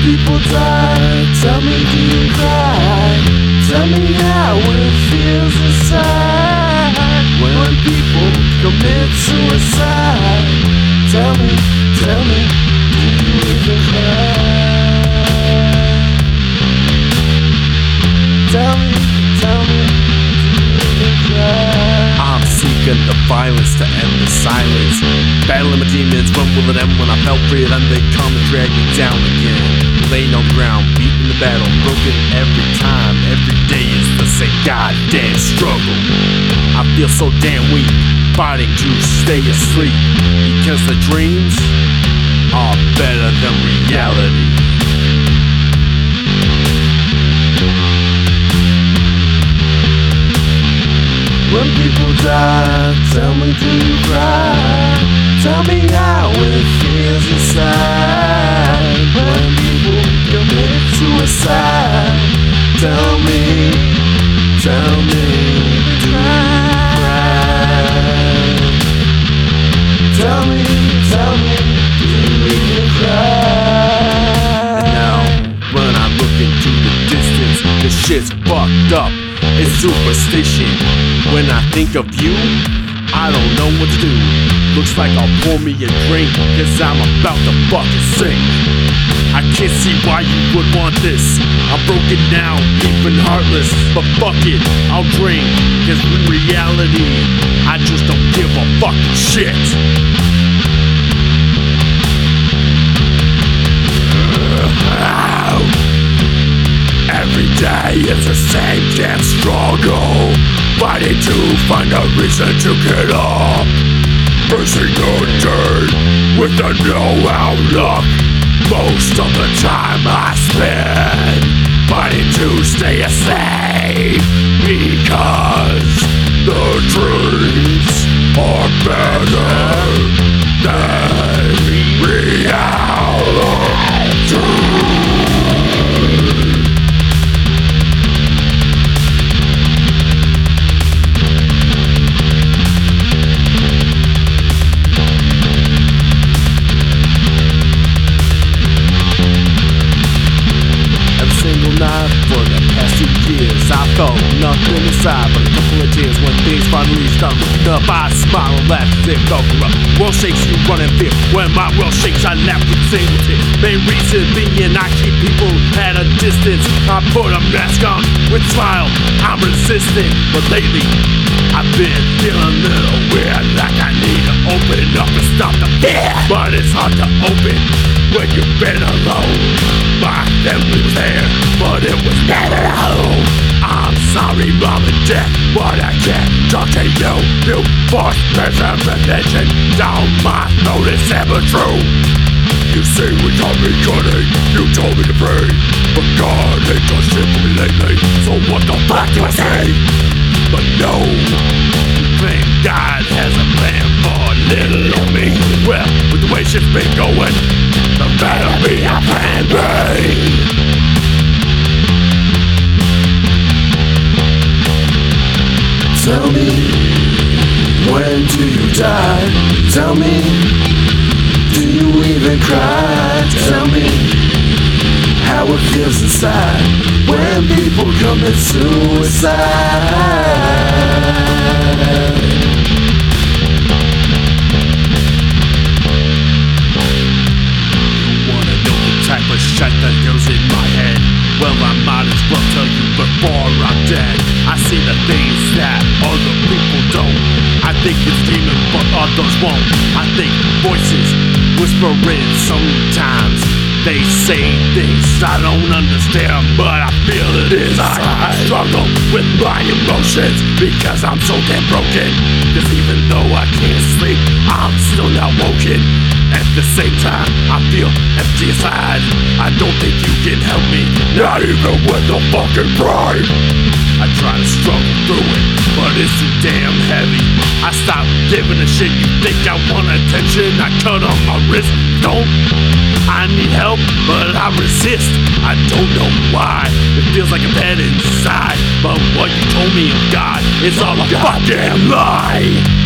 people die, tell me, do you cry? Tell me how it feels inside when people commit suicide. Tell me, do you even cry? Tell me, do you even cry? I'm seeking the violence to end the silence. Battling my demons, when will it end? When I felt free, then they come and drag me down again. Laying on the ground, beating the battle, broken every time. Every day is the same goddamn struggle. I feel so damn weak, fighting to stay asleep, because the dreams are better than reality. When people die, tell me, do you cry? Tell me how it feels inside when people commit suicide. Tell me, do you cry? Tell me, do you even cry? And now, when I look into the distance, this shit's fucked up. It's superstition. When I think of you, I don't know what to do. Looks like I'll pour me a drink, cause I'm about to fucking sink. I can't see why you would want this. I'm broken down, even heartless, but fuck it, I'll drink. Cause in reality, I just don't give a fucking shit. Every day it's the same damn struggle, fighting to find a reason to get up. Facing the day with a no outlook. Most of the time I spend fighting to stay safe, because the dreams are better than reality. For the past 2 years, I felt nothing inside but a couple of tears. When things finally start looking up, I smile and laugh as if all corrupt. World shakes, you run in fear. When my world shakes, I laugh with a single tear. Main reason being I keep people at a distance. I put a mask on with smile, I'm resistant. But lately, I've been feeling a little weird, like I need to open up and stop the fear. But it's hard to open when you've been alone. My family was there, but it was never home. I'm sorry, mom and dad, but I can't talk to you. You forced measure religion down my throat, it's never true. You say we taught me cutting, you told me to pray, but God ain't done shit for me lately, so what the fuck do I say? But no, you think God has a plan for little on me. Well, with the way shit's been going, there better be a plan B. Tell me, when do you die? Tell me, do you even cry? Tell me how it feels inside when people commit suicide. You wanna know the type of shit that goes in my head? Well, I might as well tell you before I'm dead. I see the things that other people don't. I think it's demon, but others won't. I think voices whispering sometimes. They say things I don't understand, but I feel it inside. I struggle with my emotions because I'm so damn broken. Cause even though I can't sleep, I'm still not woken. At the same time, I feel empty inside. I don't think you can help me, not even with the fucking pride. I try to struggle through it, but it's too damn heavy. I stop giving a shit. You think I want attention? I cut on my wrist. Don't I need help, but I resist. I don't know why. It feels like I'm dead inside, but what you told me of God is all a goddamn lie.